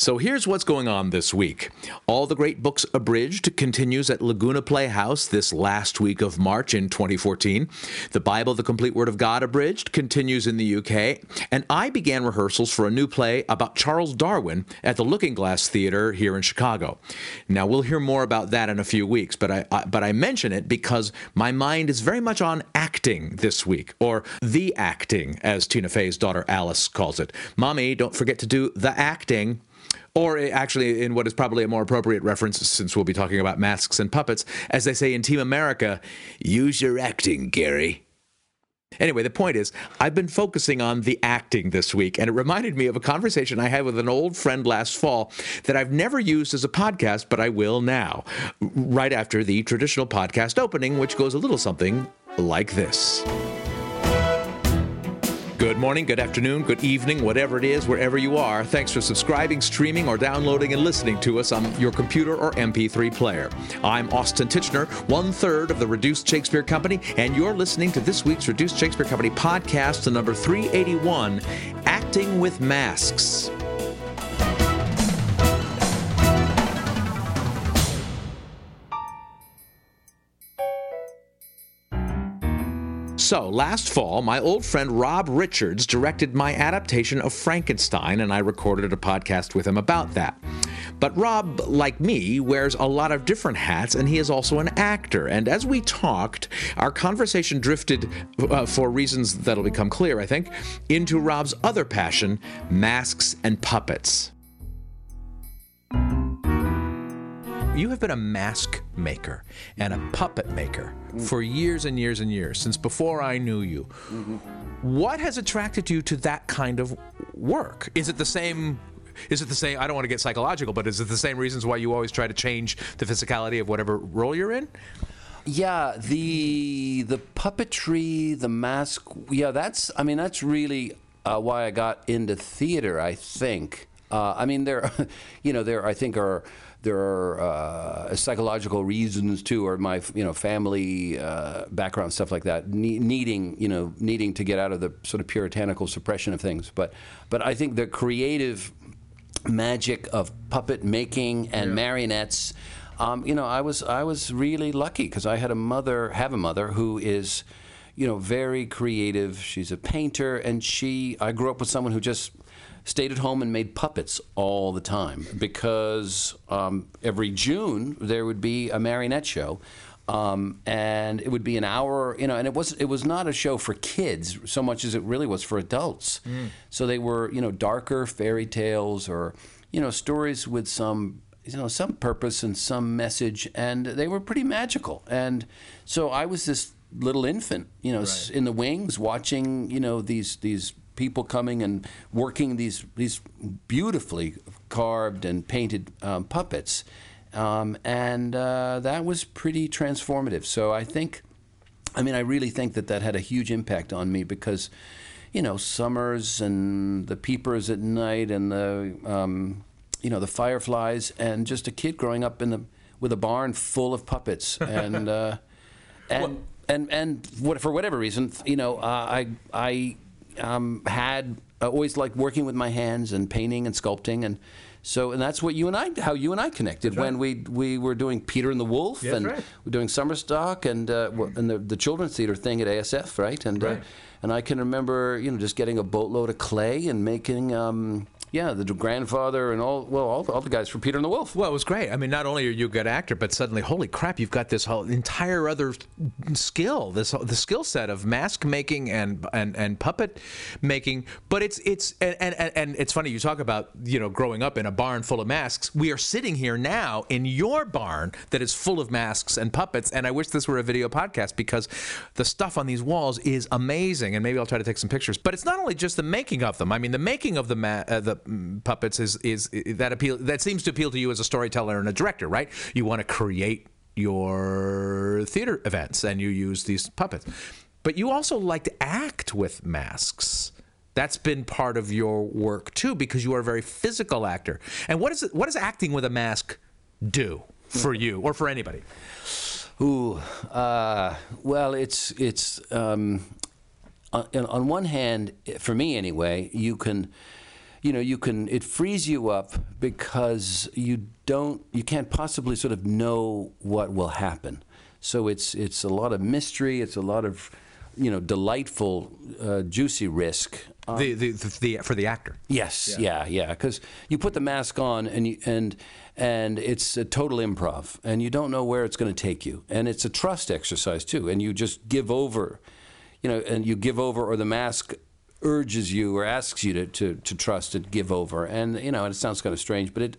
So here's what's going on this week. All the Great Books Abridged continues at Laguna Playhouse this last week of March in 2014. The Bible, the Complete Word of God Abridged continues in the UK. And I began rehearsals for a new play about Charles Darwin at the Looking Glass Theater here in Chicago. Now, we'll hear more about that in a few weeks, but I mention it because my mind is very much on acting this week, or the acting, as Tina Fey's daughter Alice calls it. Mommy, don't forget to do the acting. Or actually, in what is probably a more appropriate reference, since we'll be talking about masks and puppets, as they say in Team America, use your acting, Gary. Anyway, the point is, I've been focusing on the acting this week, and it reminded me of a conversation I had with an old friend last fall that I've never used as a podcast, but I will now, right after the traditional podcast opening, which goes a little something like this. Good morning, good afternoon, good evening, whatever it is, wherever you are. Thanks for subscribing, streaming, or downloading and listening to us on your computer or MP3 player. I'm Austin Tichenor, 1/3 of the Reduced Shakespeare Company, and you're listening to this week's Reduced Shakespeare Company podcast, number 381, Acting with Masks. So, last fall, my old friend Rob Richards directed my adaptation of Frankenstein, and I recorded a podcast with him about that. But Rob, like me, wears a lot of different hats, and he is also an actor. And as we talked, our conversation drifted, for reasons that'll become clear, I think, into Rob's other passion, masks and puppets. You have been a mask maker and a puppet maker for years and years and years, since before I knew you. Mm-hmm. What has attracted you to that kind of work? Is it the same, I don't want to get psychological, but is it the same reasons why you always try to change the physicality of whatever role you're in? Yeah, the puppetry, the mask, yeah, that's really why I got into theater, I think. There are psychological reasons too, or my family background, stuff like that, needing to get out of the sort of puritanical suppression of things. But I think the creative magic of puppet making and marionettes. I was really lucky because I have a mother who is, very creative. She's a painter, and I grew up with someone who just stayed at home and made puppets all the time because every June there would be a marionette show, and it would be an hour, and it was not a show for kids so much as it really was for adults. So they were, darker fairy tales or, stories with some purpose and some message, and they were pretty magical. And so I was this little infant, right, in the wings watching, these people coming and working these beautifully carved and painted puppets, and that was pretty transformative. So I really think that had a huge impact on me because, summers and the peepers at night and the fireflies, and just a kid growing up with a barn full of puppets, and for whatever reason, I had always liked working with my hands and painting and sculpting, and that's what how you and I connected. That's when right. we were doing Peter and the Wolf, and right. we're doing summer stock and the children's theater thing at ASF, right? And right. And I can remember just getting a boatload of clay and making the grandfather and all the guys from Peter and the Wolf. Well, it was great. I mean, not only are you a good actor, but suddenly, holy crap, you've got this whole entire other skill, the skill set of mask making and puppet making. But it's it's funny you talk about growing up in a barn full of masks. We are sitting here now in your barn that is full of masks and puppets, and I wish this were a video podcast because the stuff on these walls is amazing. And maybe I'll try to take some pictures. But it's not only just the making of them. I mean, the making of the puppets is that seems to appeal to you as a storyteller and a director, right? You want to create your theater events and you use these puppets, but you also like to act with masks. That's been part of your work too, because you are a very physical actor. And what does acting with a mask do for you or for anybody? Well, it's on one hand, for me anyway, you can it frees you up because you can't possibly sort of know what will happen. So it's a lot of mystery. It's a lot of, delightful, juicy risk. For the actor. Yes, yeah. Because you put the mask on and it's a total improv, and you don't know where it's going to take you, and it's a trust exercise too, and you just give over, and you give over, or the mask urges you or asks you to trust and give over, and and it sounds kind of strange, but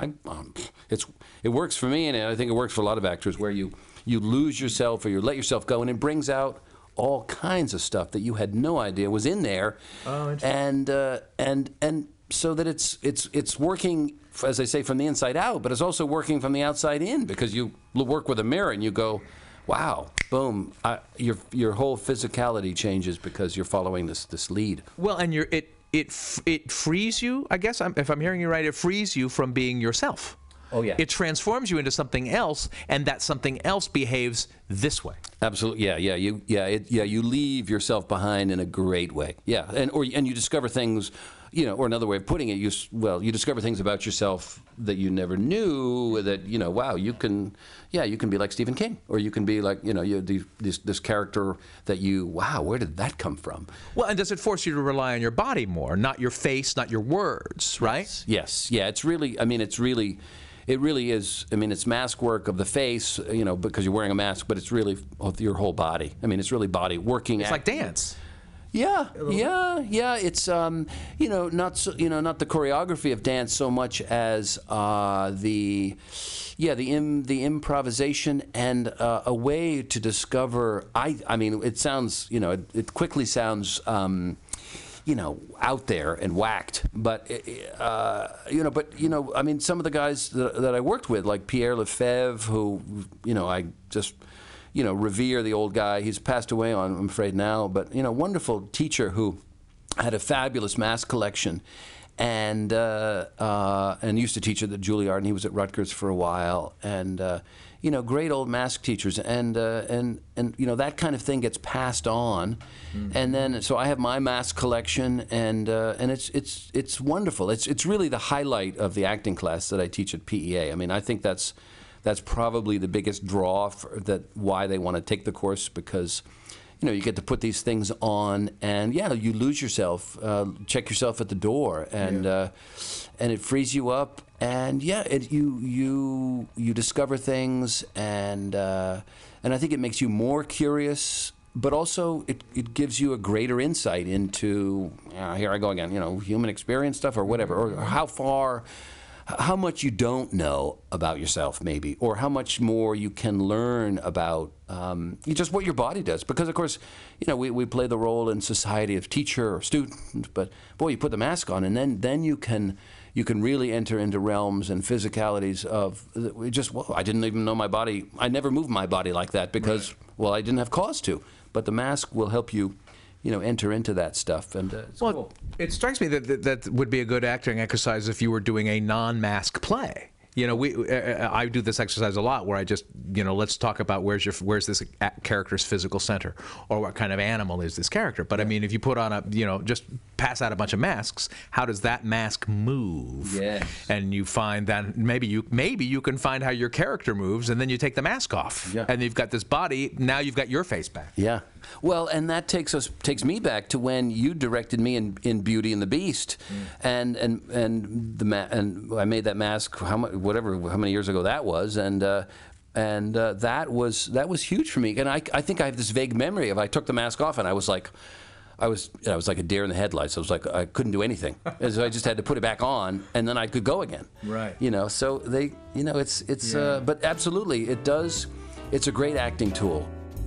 it works for me, and I think it works for a lot of actors, where you lose yourself or you let yourself go, and it brings out all kinds of stuff that you had no idea was in there. Oh, interesting. And so that it's working, as I say, from the inside out, but it's also working from the outside in, because you work with a mirror and you go, wow, boom, your whole physicality changes because you're following this lead. Well, and it frees you, I guess, if I'm hearing you right, it frees you from being yourself. Oh, yeah. It transforms you into something else, and that something else behaves this way. Absolutely, yeah. You leave yourself behind in a great way. Yeah, and you discover things, or another way of putting it, you discover things about yourself that you never knew. That wow, you can be like Stephen King, or you can be like this character that wow, where did that come from? Well, and does it force you to rely on your body more, not your face, not your words, right? Yes. Yeah. It really is. I mean, it's mask work of the face, because you're wearing a mask, but it's really of your whole body. I mean, it's really body working. It's like dance. Yeah. It's not the choreography of dance so much as the improvisation and a way to discover. I mean, it sounds it quickly sounds. Out there and whacked, but I mean, some of the guys that I worked with, like Pierre Lefebvre, who I just revere, the old guy. He's passed away, I'm afraid now, but wonderful teacher who had a fabulous mask collection, and used to teach at the Juilliard, and he was at Rutgers for a while, and great old mask teachers, and that kind of thing gets passed on, and then so I have my mask collection, and it's wonderful. It's really the highlight of the acting class that I teach at PEA. I mean, I think that's probably the biggest draw why they want to take the course, because you get to put these things on, and you lose yourself, check yourself at the door, and it frees you up, and you discover things, and I think it makes you more curious, but also it gives you a greater insight into here I go again, human experience stuff or whatever, or how much you don't know about yourself, maybe, or how much more you can learn about just what your body does. Because, of course, we play the role in society of teacher or student, but boy, you put the mask on, and then you can really enter into realms and physicalities of I didn't even know my body. I never moved my body like that because, well, I didn't have cause to. But the mask will help you enter into that stuff, and it's cool. It strikes me that would be a good acting exercise if you were doing a non-mask play. I do this exercise a lot, where I just, let's talk about where's this character's physical center, or what kind of animal is this character. But I mean, if you put on just pass out a bunch of masks, how does that mask move? Yes. And you find that maybe you can find how your character moves, and then you take the mask off, and you've got this body. Now you've got your face back. Yeah. Well, and that takes me back to when you directed me in Beauty and the Beast, and I made that mask how many years ago that was, and that was huge for me. And I think I have this vague memory of I took the mask off and I was like a deer in the headlights. I was like, I couldn't do anything, and so I just had to put it back on, and then I could go again. Right. So they, it's but absolutely it does. It's a great acting tool.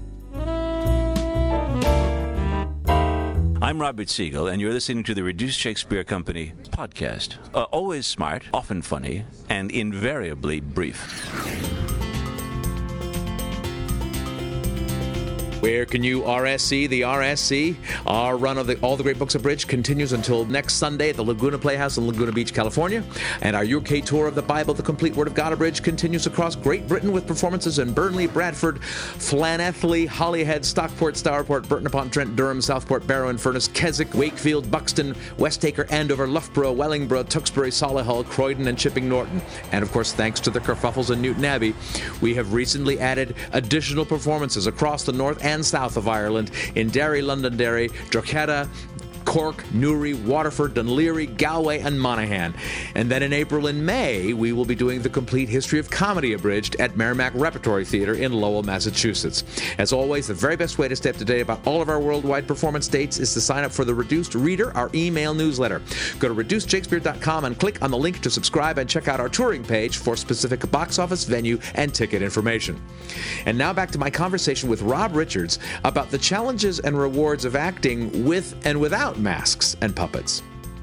I'm Robert Siegel, and you're listening to the Reduced Shakespeare Company podcast. Always smart, often funny, and invariably brief. Where can you RSC? The RSC, our run of All the Great Books Abridged, continues until next Sunday at the Laguna Playhouse in Laguna Beach, California. And our UK tour of the Bible, the Complete Word of God Abridged, continues across Great Britain with performances in Burnley, Bradford, Llanelli, Holyhead, Stockport, Stourport, Burton-upon-Trent, Durham, Southport, Barrow and Furness, Keswick, Wakefield, Buxton, Westacre, Andover, Loughborough, Wellingborough, Tewkesbury, Solihull, Croydon, and Chipping Norton. And of course, thanks to the Kerfuffles and Newton Abbey, we have recently added additional performances across the north and south of Ireland in Derry, Londonderry, Drogheda, Cork, Newry, Waterford, Dunleary, Galway, and Monaghan. And then in April and May, we will be doing the Complete History of Comedy Abridged at Merrimack Repertory Theater in Lowell, Massachusetts. As always, the very best way to stay up to date about all of our worldwide performance dates is to sign up for the Reduced Reader, our email newsletter. Go to reducedshakespeare.com and click on the link to subscribe and check out our touring page for specific box office, venue, and ticket information. And now back to my conversation with Rob Richards about the challenges and rewards of acting with and without masks and puppets.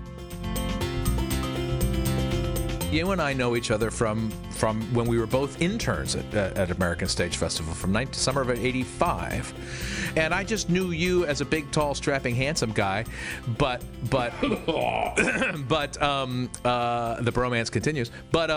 You and I know each other from when we were both interns at American Stage Festival from summer of '85, and I just knew you as a big, tall, strapping, handsome guy. But the bromance continues. But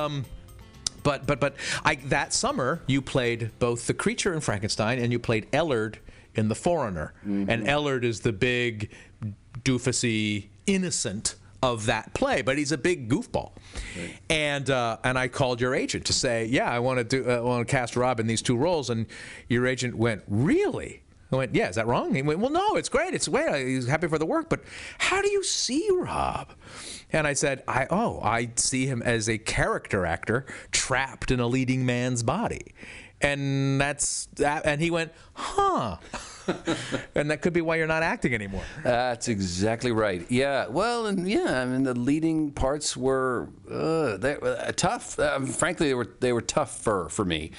that summer you played both the creature in Frankenstein and you played Ellard in The Foreigner, and Ellard is the big, doofusy innocent of that play, but he's a big goofball. Right. And I called your agent to say, yeah, I want to cast Rob in these two roles, and your agent went, really? I went, yeah, is that wrong? He went, well, no, it's great. It's great. He's happy for the work, but how do you see Rob? And I said, I see him as a character actor trapped in a leading man's body. And that's that. And he went, huh. And that could be why you're not acting anymore. That's exactly right. Yeah. Well, and yeah, I mean, the leading parts were they were tough. Frankly, they were tough for me.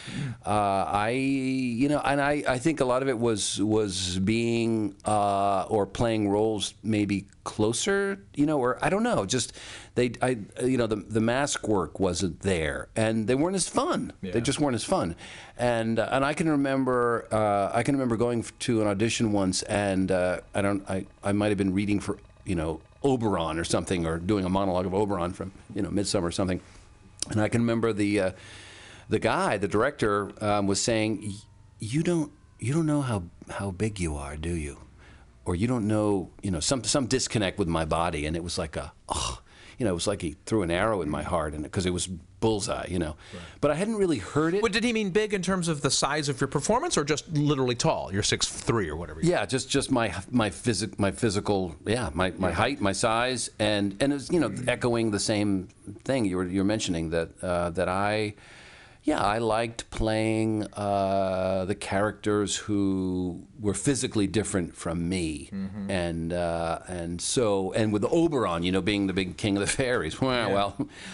I think a lot of it was being or playing roles maybe closer, or I don't know, just the mask work wasn't there, and they weren't as fun. Yeah. They just weren't as fun. And I can remember going to an audition once, and I might have been reading for Oberon or something, or doing a monologue of Oberon from Midsummer or something, and I can remember the director was saying, you don't know how big you are, do you? Or you don't know, some disconnect with my body, and it was like it was like he threw an arrow in my heart, and because it was bullseye, Right. But I hadn't really heard it. But did he mean big in terms of the size of your performance, or just literally tall? You're 6'3" or whatever. Yeah, just my physical, my height, my size, and it was echoing the same thing you're mentioning that I liked playing the characters who were physically different from me, and with Oberon, that was king of the fairies. That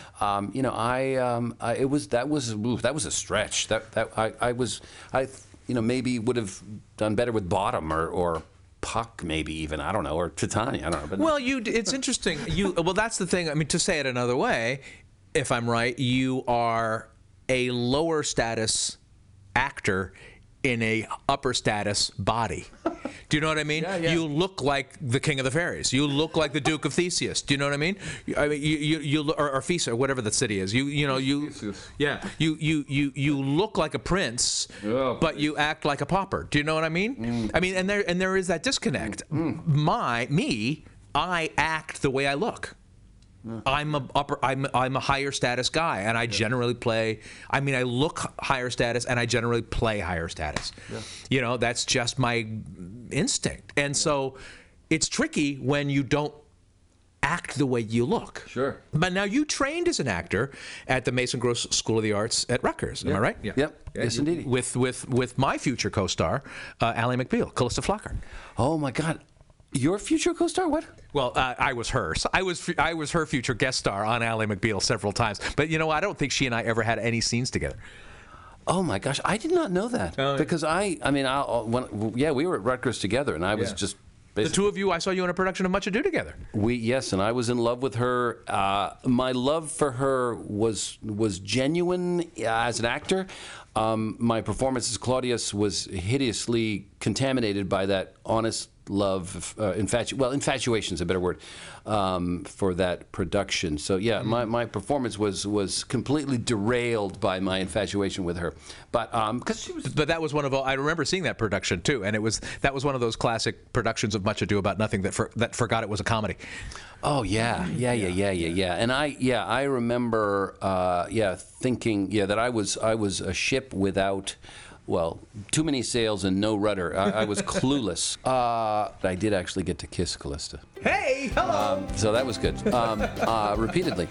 was a stretch. I maybe would have done better with Bottom or Puck, maybe even, I don't know, or Titania, I don't know. But well, it's interesting. Well, that's the thing. I mean, to say it another way, if I'm right, you are a lower status actor in a upper status body. Do you know what I mean? Yeah. You look like the king of the fairies. You look like the Duke of Theseus. Do you know what I mean? I mean, you or Theseus, or whatever the city is. You look like a prince, but you act like a pauper. Do you know what I mean? I mean, and there is that disconnect. I act the way I look. I'm a higher status guy, and I generally play. I mean, I look higher status, and I generally play higher status. Yeah. That's just my instinct, and so it's tricky when you don't act the way you look. Sure. But now you trained as an actor at the Mason Gross School of the Arts at Rutgers. Am I right? Yeah. Yep. Yes, indeed. With my future co-star, Ally McBeal, Callista Flockhart. Oh my God. Your future co-star? What? Well, I was hers. I was her future guest star on Ally McBeal several times. But I don't think she and I ever had any scenes together. Oh my gosh, I did not know that. Because we were at Rutgers together, and I was just The two of you, I saw you in a production of Much Ado together. Yes, and I was in love with her. My love for her was genuine as an actor. My performance as Claudius was hideously contaminated by that honest love, infatuation is a better word, for that production. So yeah, my performance was completely derailed by my infatuation with her. But because she was. But that was one of I remember seeing that production too, and that was one of those classic productions of Much Ado About Nothing that forgot it was a comedy. Oh yeah. And I remember thinking that I was a ship without. Well, too many sails and no rudder. I was clueless. I did actually get to kiss Callista. Hey, hello! So that was good. Repeatedly.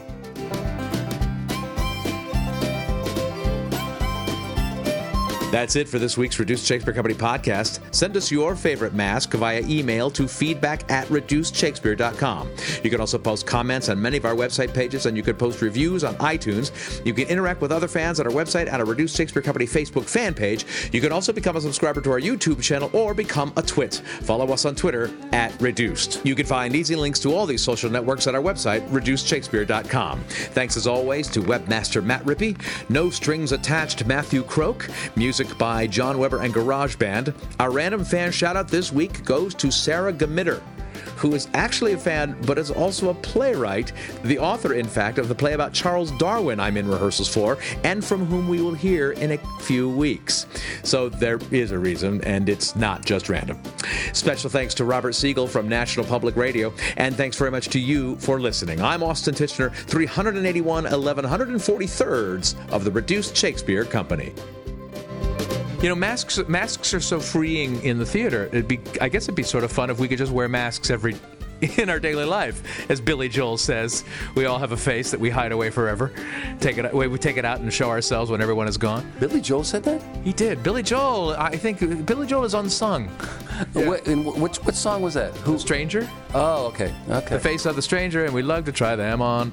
That's it for this week's Reduced Shakespeare Company podcast. Send us your favorite mask via email to feedback@reducedshakespeare.com. You can also post comments on many of our website pages, and you can post reviews on iTunes. You can interact with other fans at our website at our Reduced Shakespeare Company Facebook fan page. You can also become a subscriber to our YouTube channel or become a twit. Follow us on Twitter @Reduced. You can find easy links to all these social networks at our website, reducedshakespeare.com. Thanks as always to webmaster Matt Rippey, No Strings Attached Matthew Croak, music by John Weber and GarageBand. Our random fan shout-out this week goes to Sarah Gamitter, who is actually a fan, but is also a playwright, the author, in fact, of the play about Charles Darwin I'm in rehearsals for, and from whom we will hear in a few weeks. So there is a reason, and it's not just random. Special thanks to Robert Siegel from National Public Radio, and thanks very much to you for listening. I'm Austin Tichenor, 381 1143rds of the Reduced Shakespeare Company. You know, masks are so freeing in the theater. I guess it'd be sort of fun if we could just wear masks in our daily life. As Billy Joel says, we all have a face that we hide away forever. We take it out and show ourselves when everyone is gone. Billy Joel said that? He did. Billy Joel, I think Billy Joel is unsung. Yeah. What song was that? Who? Stranger. Oh, okay. The face of the stranger, and we love to try them on.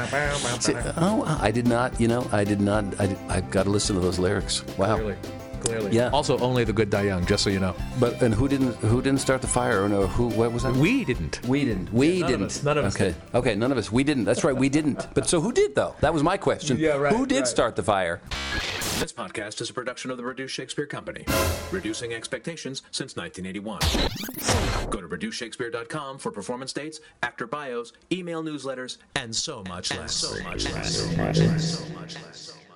I did not. I've got to listen to those lyrics. Wow. Clearly. Yeah. Also, only the good die young, just so you know. And who didn't start the fire? Or no, what was that? We didn't. We didn't. None of us. Okay, none of us. We didn't. That's right, we didn't. But so who did, though? That was my question. Yeah, right. Who did start the fire? This podcast is a production of the Reduced Shakespeare Company, reducing expectations since 1981. Go to reducedshakespeare.com for performance dates, actor bios, email newsletters, and so much less.